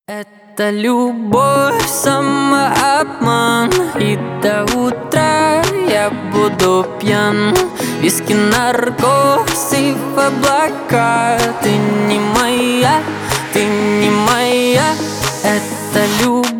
Это любовь, самообман, и до утра я буду пьян. Виски, наркоз и в облака. Ты не моя, ты не моя. Это любовь.